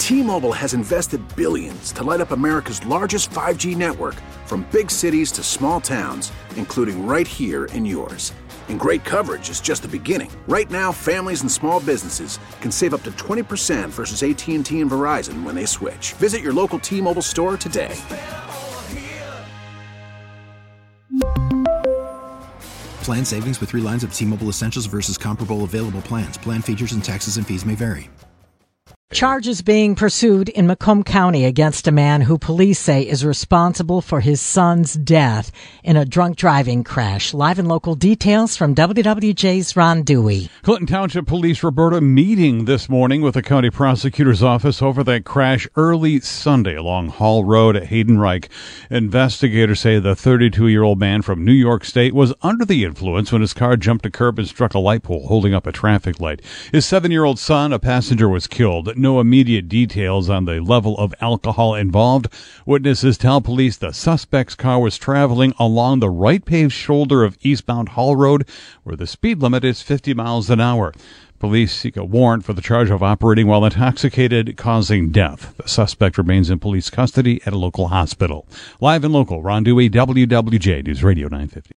T-Mobile has invested billions to light up America's largest 5G network, from big cities to small towns, including right here in yours. And great coverage is just the beginning. Right now, families and small businesses can save up to 20% versus AT&T and Verizon when they switch. Visit your local T-Mobile store today. Plan savings with 3 lines of T-Mobile Essentials versus comparable available plans. Plan features and taxes and fees may vary. Charges being pursued in Macomb County against a man who police say is responsible for his son's death in a drunk driving crash. Live and local details from WWJ's Ron Dewey. Clinton Township Police, Roberta, meeting this morning with the county prosecutor's office over that crash early Sunday along Hall Road at Haydenreich. Investigators say the 32-year-old man from New York State was under the influence when his car jumped a curb and struck a light pole holding up a traffic light. His 7-year-old son, a passenger, was killed. No immediate details on the level of alcohol involved. Witnesses tell police the suspect's car was traveling along the right paved shoulder of eastbound Hall Road, where the speed limit is 50 miles an hour. Police seek a warrant for the charge of operating while intoxicated, causing death. The suspect remains in police custody at a local hospital. Live and local, Ron Dewey, WWJ News Radio 950.